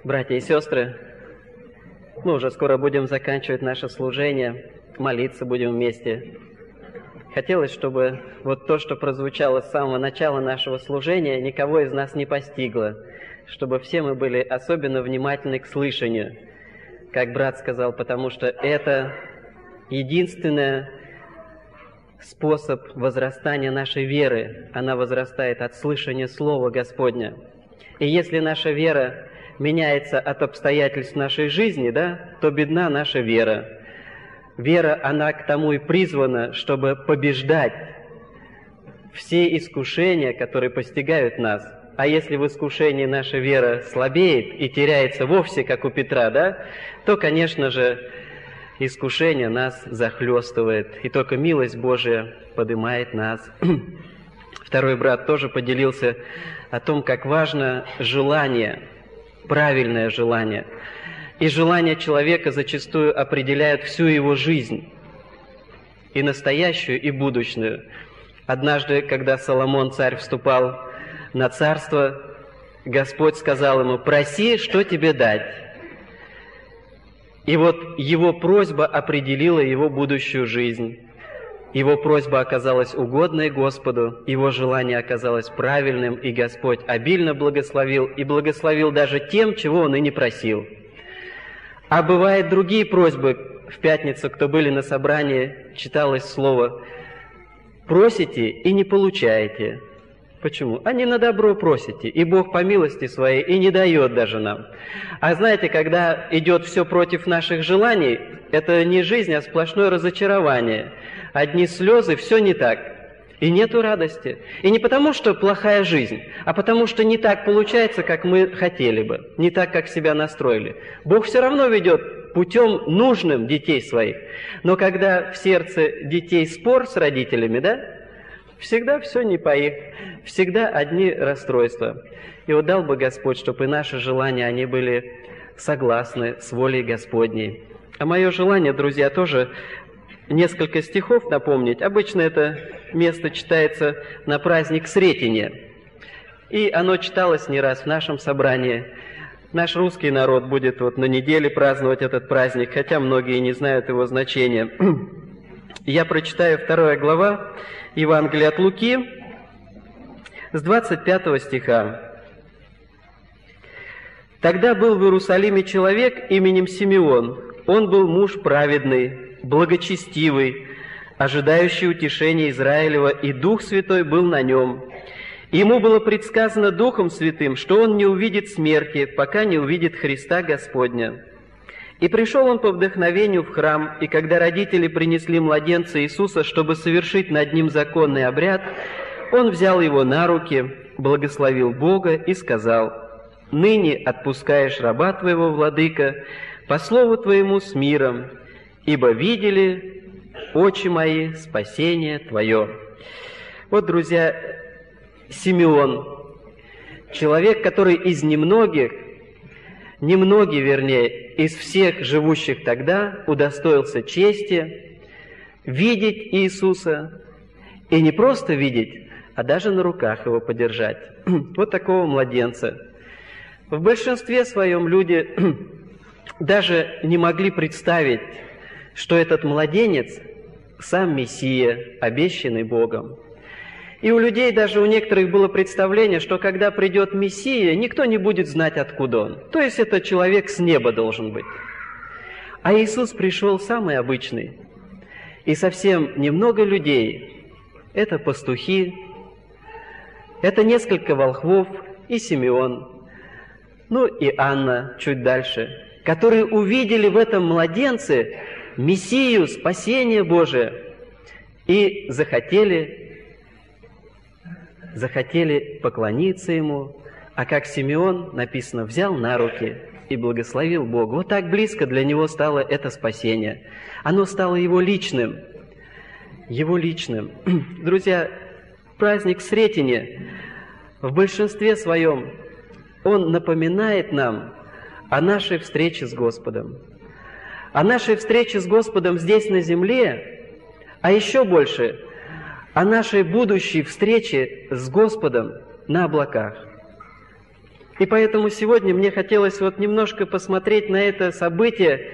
Братья и сестры, мы уже скоро будем заканчивать наше служение, молиться будем вместе. Хотелось, чтобы вот то, что прозвучало с самого начала нашего служения, никого из нас не постигло, чтобы все мы были особенно внимательны к слышанию, как брат сказал, потому что это единственный способ возрастания нашей веры. Она возрастает от слышания Слова Господня. И если наша вера меняется от обстоятельств нашей жизни, то бедна наша вера. Вера, она к тому и призвана, чтобы побеждать все искушения, которые постигают нас. А если в искушении наша вера слабеет и теряется вовсе, как у Петра, то, конечно же, искушение нас захлестывает, и только милость Божия поднимает нас. Второй брат тоже поделился о том, как важно желание, правильное желание. И желания человека зачастую определяют всю его жизнь, и настоящую, и будущую. Однажды, когда Соломон, царь, вступал на царство, Господь сказал ему: «Проси, что тебе дать». И вот его просьба определила его будущую жизнь. Его просьба оказалась угодной Господу, его желание оказалось правильным, и Господь обильно благословил, и благословил даже тем, чего он и не просил. А бывают другие просьбы. В пятницу, кто были на собрании, читалось слово: «Просите и не получаете». Почему? А не на добро просите, и Бог по милости Своей и не дает даже нам. А знаете, когда идет все против наших желаний, это не жизнь, а сплошное разочарование. Одни слезы, все не так. И нету радости. И не потому, что плохая жизнь, а потому, что не так получается, как мы хотели бы, не так, как себя настроили. Бог все равно ведет путем нужным детей своих. Но когда в сердце детей спор с родителями, всегда все не по их, всегда одни расстройства. И вот дал бы Господь, чтобы и наши желания, они были согласны с волей Господней. А мое желание, друзья, тоже несколько стихов напомнить. Обычно это место читается на праздник Сретения. И оно читалось не раз в нашем собрании. Наш русский народ будет вот на неделе праздновать этот праздник, хотя многие не знают его значения. Я прочитаю 2 глава Евангелия от Луки с 25 стиха. «Тогда был в Иерусалиме человек именем Симеон. Он был муж праведный, благочестивый, ожидающий утешения Израилева, и Дух Святой был на нем. Ему было предсказано Духом Святым, что он не увидит смерти, пока не увидит Христа Господня. И пришел он по вдохновению в храм, и когда родители принесли младенца Иисуса, чтобы совершить над ним законный обряд, он взял его на руки, благословил Бога и сказал: «Ныне отпускаешь раба твоего, владыка, по слову твоему с миром, ибо видели очи мои спасение твое». Вот, друзья, Симеон, человек, который из немногие, из всех живущих тогда, удостоился чести видеть Иисуса, и не просто видеть, а даже на руках его подержать. Вот такого младенца. В большинстве своем люди даже не могли представить, что этот младенец сам Мессия, обещанный Богом. И у людей, даже у некоторых было представление, что когда придет Мессия, никто не будет знать, откуда он. То есть это человек с неба должен быть. А Иисус пришел самый обычный. И совсем немного людей. Это пастухи, это несколько волхвов и Симеон, и Анна чуть дальше, которые увидели в этом младенце Мессию, спасение Божие, и захотели поклониться Ему, а как Симеон, написано, взял на руки и благословил Бога. Вот так близко для него стало это спасение. Оно стало его личным. Друзья, праздник Сретения в большинстве своем, он напоминает нам о нашей встрече с Господом. О нашей встрече с Господом здесь на земле, а еще больше о нашей будущей встрече с Господом на облаках. И поэтому сегодня мне хотелось вот немножко посмотреть на это событие,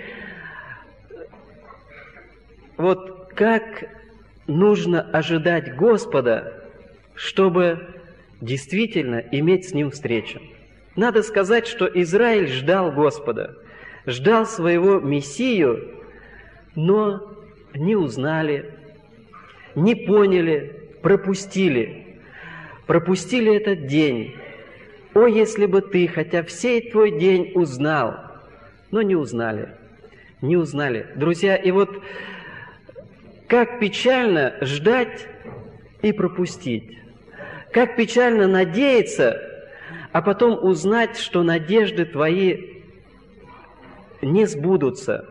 вот как нужно ожидать Господа, чтобы действительно иметь с Ним встречу. Надо сказать, что Израиль ждал Господа, ждал своего Мессию, но не узнали, не поняли, пропустили этот день. О, если бы ты, хотя всей твой день узнал, но не узнали. Друзья, и вот как печально ждать и пропустить. Как печально надеяться, а потом узнать, что надежды твои не сбудутся.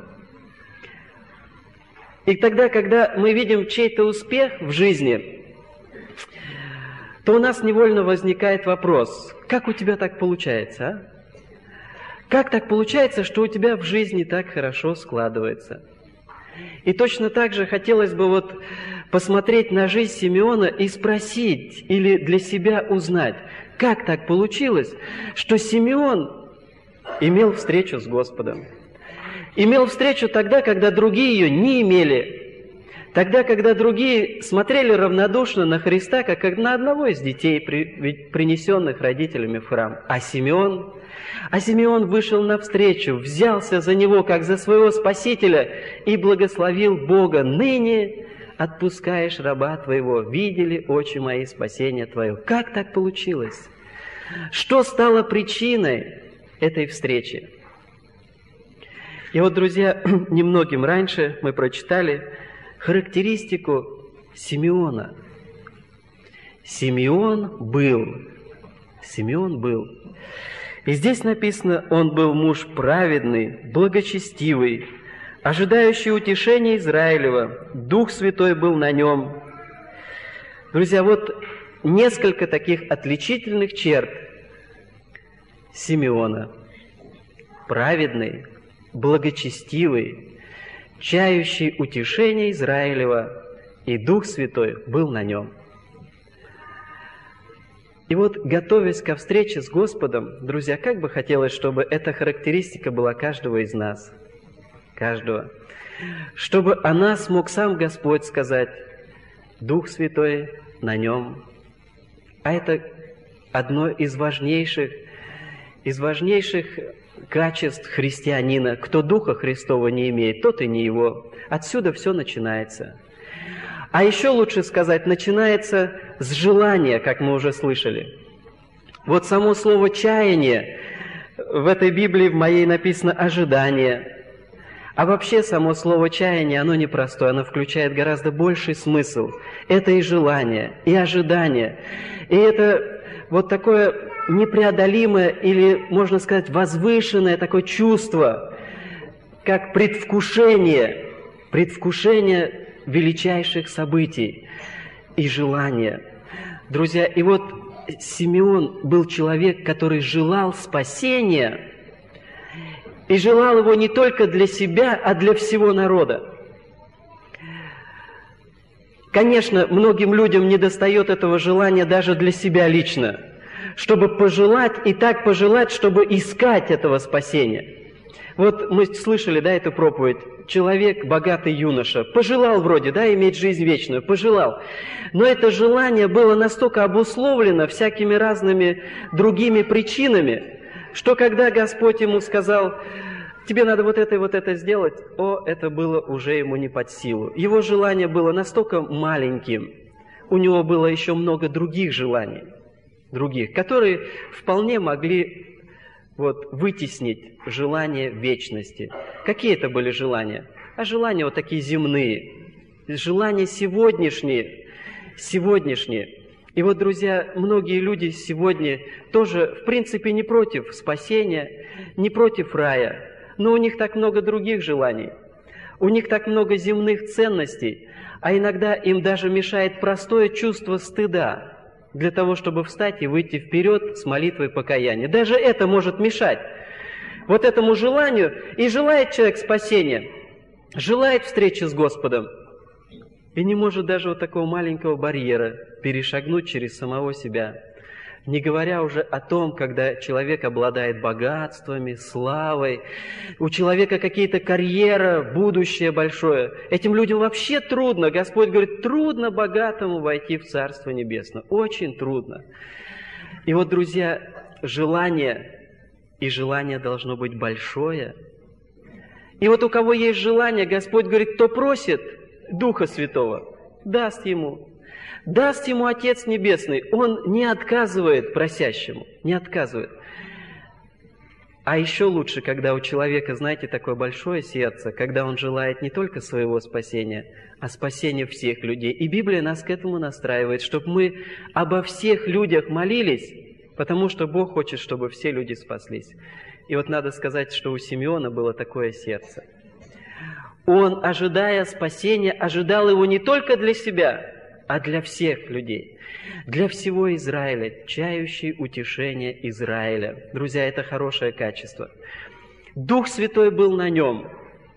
И тогда, когда мы видим чей-то успех в жизни, то у нас невольно возникает вопрос: как у тебя так получается, а? Как так получается, что у тебя в жизни так хорошо складывается? И точно так же хотелось бы вот посмотреть на жизнь Симеона и спросить, или для себя узнать, как так получилось, что Симеон имел встречу с Господом. Имел встречу тогда, когда другие ее не имели. Тогда, когда другие смотрели равнодушно на Христа, как на одного из детей, принесенных родителями в храм. А Симеон вышел навстречу, взялся за него, как за своего Спасителя, и благословил Бога: «Ныне отпускаешь раба твоего, видели очи мои спасение твое». Как так получилось? Что стало причиной этой встречи? И вот, друзья, немногим раньше мы прочитали характеристику Симеона. Симеон был. И здесь написано: он был муж праведный, благочестивый, ожидающий утешения Израилева. Дух Святой был на нем. Друзья, вот несколько таких отличительных черт Симеона. Праведный, благочестивый, чающий утешение Израилева, и Дух Святой был на нем. И вот, готовясь ко встрече с Господом, друзья, как бы хотелось, чтобы эта характеристика была каждого из нас. Каждого. Чтобы о нас мог сам Господь сказать: Дух Святой на нем. А это одно из важнейших качеств христианина. Кто Духа Христова не имеет, тот и не его. Отсюда все начинается. А еще лучше сказать, начинается с желания, как мы уже слышали. Вот само слово «чаяние» в этой Библии в моей написано «ожидание». А вообще само слово «чаяние», оно непростое, оно включает гораздо больший смысл. Это и желание, и ожидание. И это вот такое непреодолимое или, можно сказать, возвышенное такое чувство, как предвкушение величайших событий и желания. Друзья, и вот Симеон был человек, который желал спасения, и желал его не только для себя, а для всего народа. Конечно, многим людям недостает этого желания даже для себя лично, чтобы пожелать, и так пожелать, чтобы искать этого спасения. Вот мы слышали, да, эту проповедь. Человек, богатый юноша, пожелал вроде, да, иметь жизнь вечную, пожелал. Но это желание было настолько обусловлено всякими разными другими причинами, что когда Господь ему сказал: тебе надо вот это и вот это сделать, это было уже ему не под силу. Его желание было настолько маленьким, у него было еще много других желаний, которые вполне могли вытеснить желание вечности. Какие это были желания? А желания вот такие земные, желания сегодняшние. И вот, друзья, многие люди сегодня тоже, в принципе, не против спасения, не против рая, но у них так много других желаний, у них так много земных ценностей, а иногда им даже мешает простое чувство стыда для того, чтобы встать и выйти вперед с молитвой покаяния. Даже это может мешать вот этому желанию. И желает человек спасения, желает встречи с Господом, и не может даже вот такого маленького барьера перешагнуть через самого себя. Не говоря уже о том, когда человек обладает богатствами, славой, у человека какие-то карьера, будущее большое. Этим людям вообще трудно. Господь говорит, трудно богатому войти в Царство Небесное. Очень трудно. И вот, друзья, желание, и желание должно быть большое. И вот у кого есть желание, Господь говорит, кто просит Духа Святого, даст ему. Даст ему Отец Небесный. Он не отказывает просящему, не отказывает. А еще лучше, когда у человека, знаете, такое большое сердце, когда он желает не только своего спасения, а спасения всех людей. И Библия нас к этому настраивает, чтобы мы обо всех людях молились, потому что Бог хочет, чтобы все люди спаслись. И вот надо сказать, что у Симеона было такое сердце. Он, ожидая спасения, ожидал его не только для себя, а для всех людей, для всего Израиля, чающий утешение Израиля. Друзья, это хорошее качество. Дух Святой был на нем.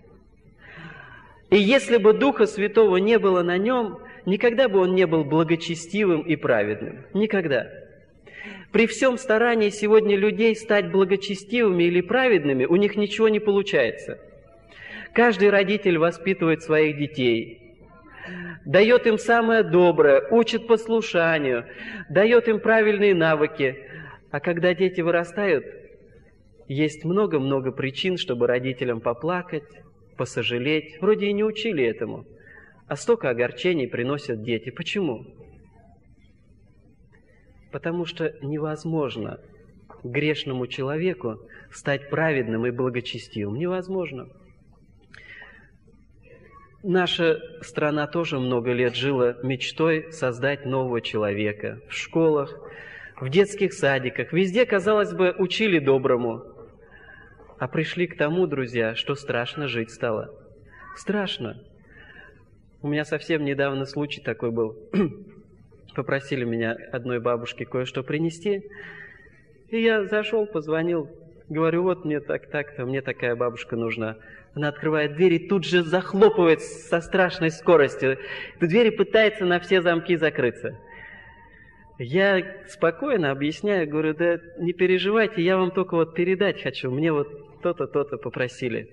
И если бы Духа Святого не было на нем, никогда бы он не был благочестивым и праведным. Никогда. При всем старании сегодня людей стать благочестивыми или праведными, у них ничего не получается. Каждый родитель воспитывает своих детей, дает им самое доброе, учит послушанию, дает им правильные навыки. А когда дети вырастают, есть много-много причин, чтобы родителям поплакать, посожалеть. Вроде и не учили этому, а столько огорчений приносят дети. Почему? Потому что невозможно грешному человеку стать праведным и благочестивым. Невозможно. Наша страна тоже много лет жила мечтой создать нового человека. В школах, в детских садиках, везде, казалось бы, учили доброму. А пришли к тому, друзья, что страшно жить стало. Страшно. У меня совсем недавно случай такой был. Попросили меня одной бабушке кое-что принести. И я зашел, позвонил. Говорю, вот мне так-то, мне такая бабушка нужна. Она открывает дверь и тут же захлопывает со страшной скоростью. Дверь пытается на все замки закрыться. Я спокойно объясняю, говорю, да не переживайте, я вам только вот передать хочу. Мне вот то-то, то-то попросили.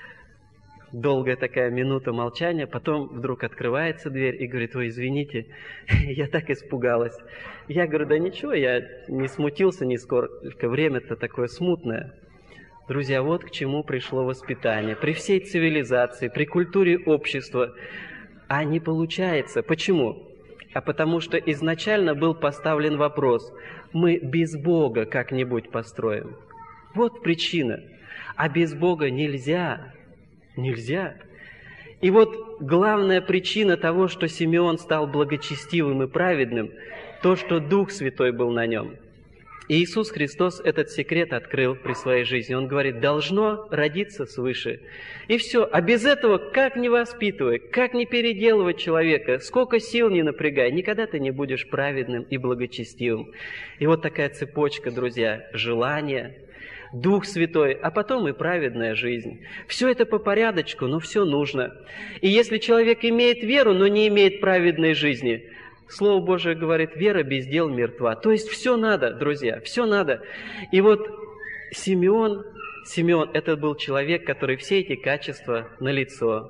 Долгая такая минута молчания, потом вдруг открывается дверь и говорит, ой, извините, я так испугалась. Я говорю, да ничего, я не смутился нисколько, время-то такое смутное. Друзья, вот к чему пришло воспитание. При всей цивилизации, при культуре общества. А не получается. Почему? А потому что изначально был поставлен вопрос, мы без Бога как-нибудь построим. Вот причина. А без Бога нельзя. Нельзя. И вот главная причина того, что Симеон стал благочестивым и праведным, то, что Дух Святой был на нем. И Иисус Христос этот секрет открыл при своей жизни. Он говорит, должно родиться свыше. И все. А без этого, как не воспитывай, как не переделывать человека, сколько сил не напрягай, никогда ты не будешь праведным и благочестивым. И вот такая цепочка, друзья, желание, Дух Святой, а потом и праведная жизнь. Все это по порядочку, но все нужно. И если человек имеет веру, но не имеет праведной жизни, Слово Божие говорит, вера без дел мертва. То есть все надо, друзья, все надо. И вот Симеон, это был человек, который все эти качества налицо.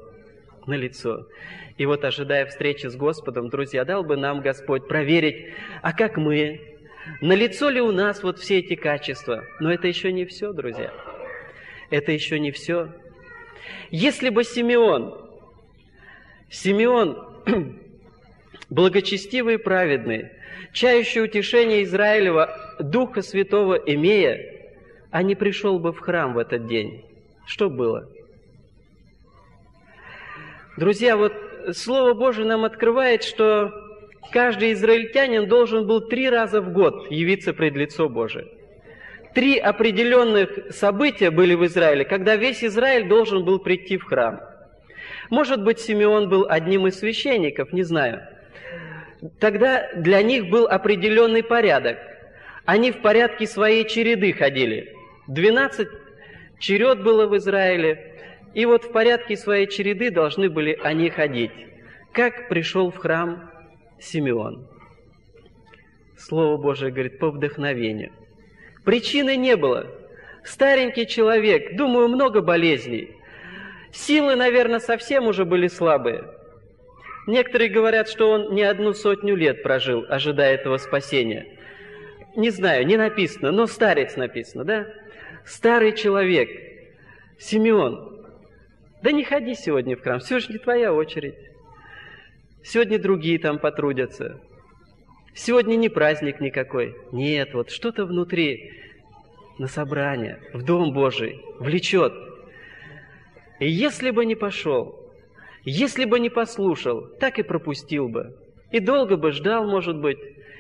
И вот, ожидая встречи с Господом, друзья, дал бы нам Господь проверить, а как мы? Налицо ли у нас вот все эти качества? Но это еще не все, друзья. Это еще не все. Если бы Симеон благочестивый и праведный, чающий утешение Израилева, Духа Святого имея, а не пришел бы в храм в этот день, что было? Друзья, вот Слово Божие нам открывает, что каждый израильтянин должен был 3 раза в год явиться пред лицо Божие. 3 определенных события были в Израиле, когда весь Израиль должен был прийти в храм. Может быть, Симеон был одним из священников, не знаю. Тогда для них был определенный порядок. Они в порядке своей череды ходили. 12 черед было в Израиле, и вот в порядке своей череды должны были они ходить. Как пришел в храм Симеон? Слово Божие говорит, по вдохновению. Причины не было. Старенький человек, думаю, много болезней. Силы, наверное, совсем уже были слабые. Некоторые говорят, что он не 100 лет прожил, ожидая этого спасения. Не знаю, не написано, но старец написано, да? Старый человек, Симеон. Да не ходи сегодня в храм, сегодня не твоя очередь. Сегодня другие там потрудятся. Сегодня не праздник никакой. Нет, вот что-то внутри, на собрание, в Дом Божий, влечет. И если бы не пошел, если бы не послушал, так и пропустил бы. И долго бы ждал, может быть,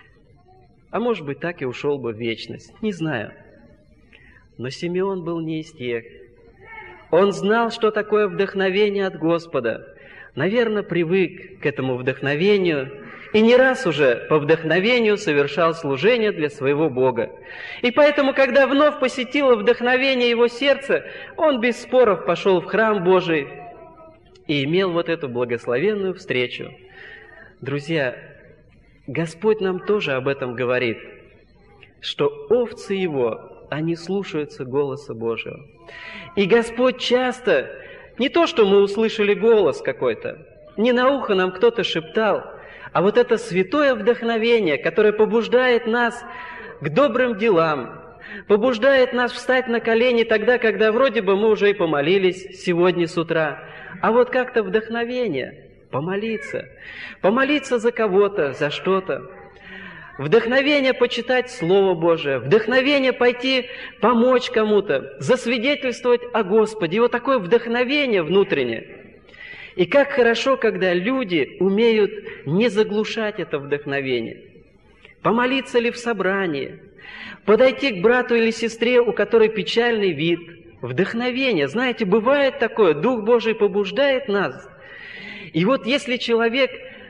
а может быть, так и ушел бы в вечность. Не знаю. Но Симеон был не из тех. Он знал, что такое вдохновение от Господа. Наверное, привык к этому вдохновению и не раз уже по вдохновению совершал служение для своего Бога. И поэтому, когда вновь посетило вдохновение его сердца, он без споров пошел в храм Божий и имел вот эту благословенную встречу. Друзья, Господь нам тоже об этом говорит, что овцы Его, они слушаются голоса Божьего. И Господь часто, не то, что мы услышали голос какой-то, не на ухо нам кто-то шептал, а вот это святое вдохновение, которое побуждает нас к добрым делам, побуждает нас встать на колени тогда, когда вроде бы мы уже и помолились сегодня с утра, а вот как-то вдохновение помолиться, помолиться за кого-то, за что-то. Вдохновение почитать Слово Божие, вдохновение пойти помочь кому-то, засвидетельствовать о Господе. И вот такое вдохновение внутреннее. И как хорошо, когда люди умеют не заглушать это вдохновение. Помолиться ли в собрании, подойти к брату или сестре, у которой печальный вид. Вдохновение. Знаете, бывает такое, Дух Божий побуждает нас. И вот если человек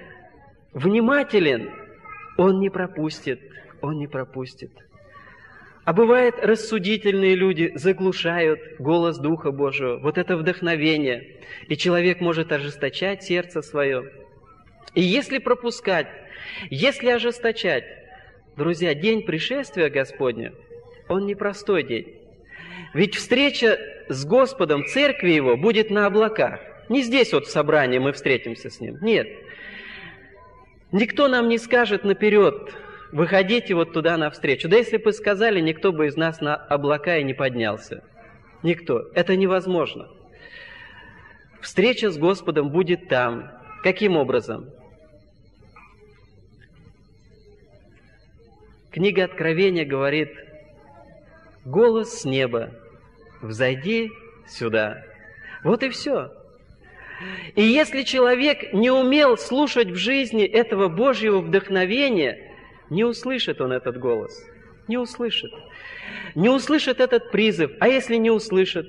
внимателен, он не пропустит, он не пропустит. А бывает, рассудительные люди заглушают голос Духа Божьего, вот это вдохновение, и человек может ожесточать сердце свое. И если пропускать, если ожесточать, друзья, день пришествия Господня, он непростой день. Ведь встреча с Господом, церкви Его, будет на облаках. Не здесь вот в собрании мы встретимся с Ним, нет. Никто нам не скажет наперед, выходите вот туда навстречу. Да если бы сказали, никто бы из нас на облака и не поднялся. Никто. Это невозможно. Встреча с Господом будет там. Каким образом? Книга Откровения говорит: «Голос с неба, взойди сюда». Вот и все. И если человек не умел слушать в жизни этого Божьего вдохновения, не услышит он этот голос. Не услышит. Не услышит этот призыв. А если не услышит?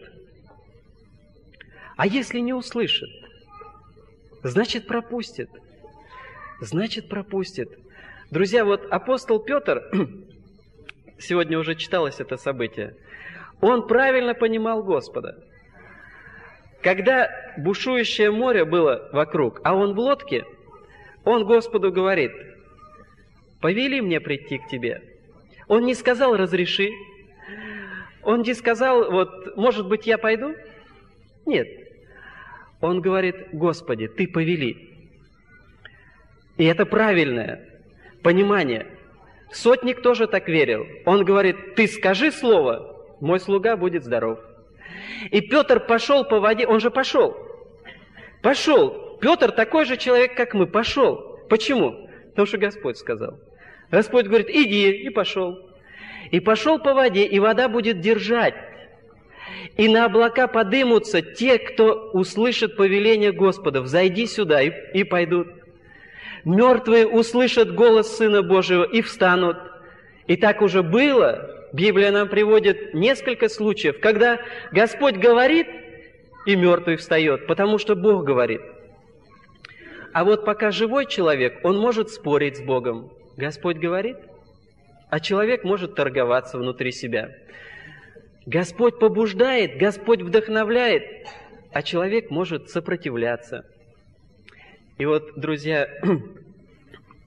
А если не услышит? Значит, пропустит. Значит, пропустит. Друзья, вот апостол Петр, сегодня уже читалось это событие, он правильно понимал Господа. Когда бушующее море было вокруг, а он в лодке, он Господу говорит: «Повели мне прийти к тебе». Он не сказал «разреши», он не сказал «вот, может быть, я пойду». Нет. Он говорит: «Господи, Ты повели». И это правильное понимание. Сотник тоже так верил. Он говорит: «Ты скажи слово, мой слуга будет здоров». И Петр пошел по воде, он же пошел. Пошел. Петр такой же человек, как мы, пошел. Почему? Потому что Господь сказал. Господь говорит: иди, и пошел. И пошел по воде, и вода будет держать. И на облака подымутся те, кто услышит повеление Господа: взойди сюда, и пойдут. Мертвые услышат голос Сына Божьего и встанут. И так уже было. Библия нам приводит несколько случаев, когда Господь говорит, и мертвый встает, потому что Бог говорит. А вот пока живой человек, он может спорить с Богом. Господь говорит, а человек может торговаться внутри себя. Господь побуждает, Господь вдохновляет, а человек может сопротивляться. И вот, друзья,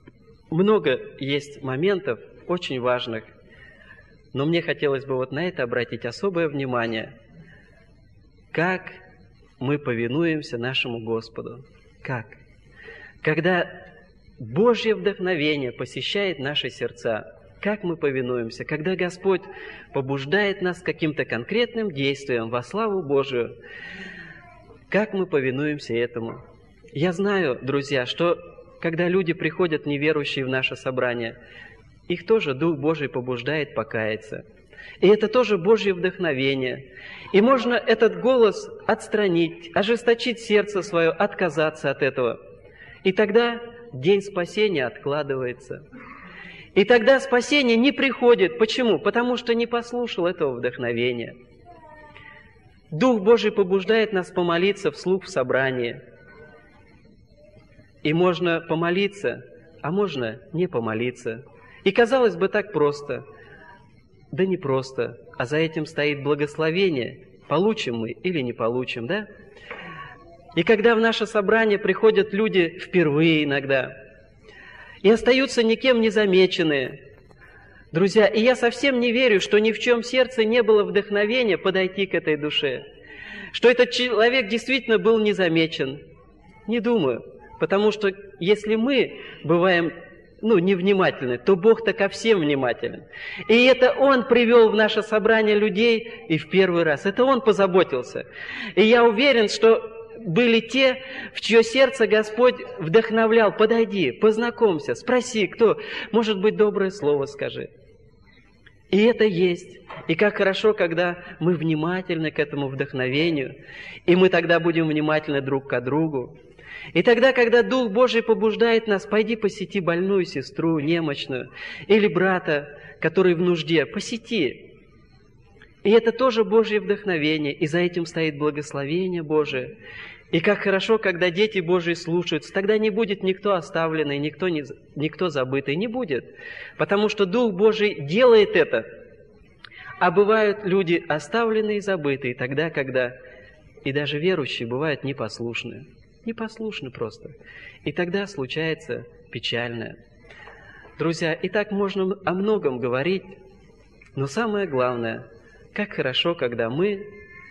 много есть моментов очень важных, но мне хотелось бы вот на это обратить особое внимание. Как мы повинуемся нашему Господу? Как? Когда Божье вдохновение посещает наши сердца, как мы повинуемся? Когда Господь побуждает нас к каким-то конкретным действиям во славу Божию, как мы повинуемся этому? Я знаю, друзья, что когда люди приходят неверующие в наше собрание, их тоже Дух Божий побуждает покаяться. И это тоже Божье вдохновение. И можно этот голос отстранить, ожесточить сердце свое, отказаться от этого. И тогда день спасения откладывается. И тогда спасение не приходит. Почему? Потому что не послушал этого вдохновения. Дух Божий побуждает нас помолиться вслух в собрании. И можно помолиться, а можно не помолиться. И казалось бы, так просто. Да не просто, а за этим стоит благословение. Получим мы или не получим, да? И когда в наше собрание приходят люди впервые иногда, и остаются никем не замеченные, друзья, и я совсем не верю, что ни в чем сердце не было вдохновения подойти к этой душе, что этот человек действительно был незамечен. Не думаю, потому что если мы бываем невнимательны, то Бог-то ко всем внимателен. И это Он привел в наше собрание людей и в первый раз. Это Он позаботился. И я уверен, что были те, в чье сердце Господь вдохновлял. Подойди, познакомься, спроси, кто. Может быть, доброе слово скажи. И это есть. И как хорошо, когда мы внимательны к этому вдохновению, и мы тогда будем внимательны друг к другу. И тогда, когда Дух Божий побуждает нас, пойди посети больную сестру, немощную, или брата, который в нужде, посети. И это тоже Божье вдохновение, и за этим стоит благословение Божие. И как хорошо, когда дети Божьи слушаются, тогда не будет никто оставленный, никто забытый, не будет. Потому что Дух Божий делает это. А бывают люди оставленные и забытые тогда, когда и даже верующие бывают непослушные. Непослушны просто. И тогда случается печальное. Друзья, и так можно о многом говорить, но самое главное, как хорошо, когда мы,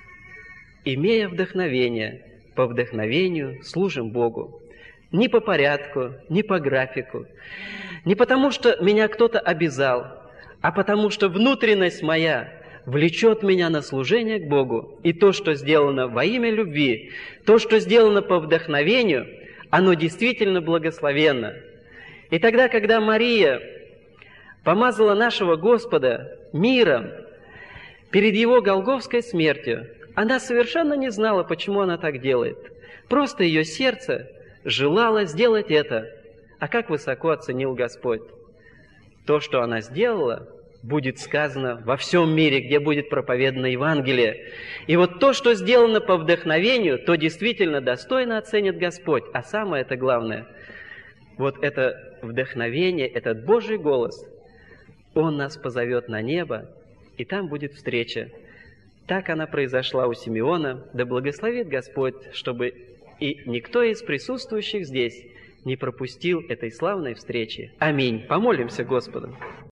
имея вдохновение, по вдохновению служим Богу. Не по порядку, не по графику. Не потому, что меня кто-то обязал, а потому, что внутренность моя влечет меня на служение к Богу. И то, что сделано во имя любви, то, что сделано по вдохновению, оно действительно благословенно. И тогда, когда Мария помазала нашего Господа миром перед Его голгофской смертью, она совершенно не знала, почему она так делает. Просто ее сердце желало сделать это. А как высоко оценил Господь? То, что она сделала, будет сказано во всем мире, где будет проповедано Евангелие. И вот то, что сделано по вдохновению, то действительно достойно оценит Господь. А самое это главное, вот это вдохновение, этот Божий голос, Он нас позовет на небо, и там будет встреча. Так она произошла у Симеона. Да благословит Господь, чтобы и никто из присутствующих здесь не пропустил этой славной встречи. Аминь. Помолимся Господу.